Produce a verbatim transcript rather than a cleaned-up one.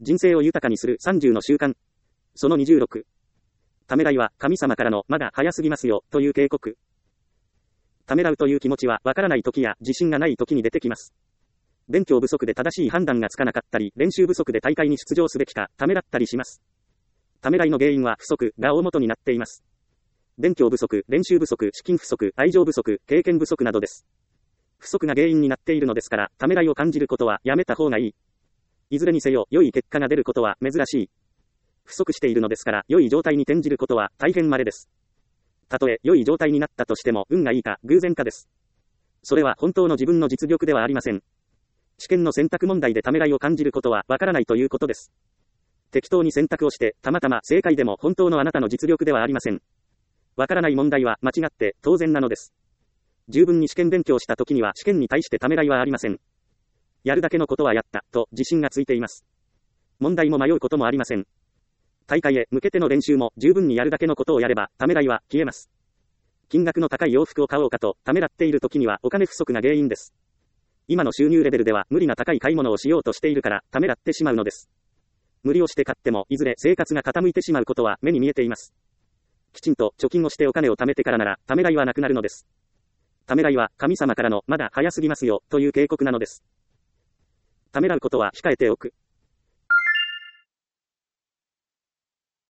人生を豊かにするさんじゅうの習慣。そのにじゅうろく。ためらいは神様からのまだ早すぎますよという警告。ためらうという気持ちはわからない時や自信がない時に出てきます。勉強不足で正しい判断がつかなかったり、練習不足で大会に出場すべきか、ためらったりします。ためらいの原因は不足が大元になっています。勉強不足、練習不足、資金不足、愛情不足、経験不足などです。不足が原因になっているのですから、ためらいを感じることはやめた方がいい。いずれにせよ、良い結果が出ることは珍しい。不足しているのですから、良い状態に転じることは大変稀です。たとえ良い状態になったとしても、運がいいか、偶然かです。それは本当の自分の実力ではありません。試験の選択問題でためらいを感じることはわからないということです。適当に選択をして、たまたま正解でも本当のあなたの実力ではありません。わからない問題は間違って当然なのです。十分に試験勉強した時には試験に対してためらいはありません。やるだけのことはやった、と自信がついています。問題も迷うこともありません。大会へ向けての練習も十分にやるだけのことをやれば、ためらいは消えます。金額の高い洋服を買おうかと、ためらっている時にはお金不足が原因です。今の収入レベルでは無理な高い買い物をしようとしているから、ためらってしまうのです。無理をして買っても、いずれ生活が傾いてしまうことは目に見えています。きちんと貯金をしてお金を貯めてからなら、ためらいはなくなるのです。ためらいは神様からのまだ早すぎますよという警告なのです。ためらうことは控えておく。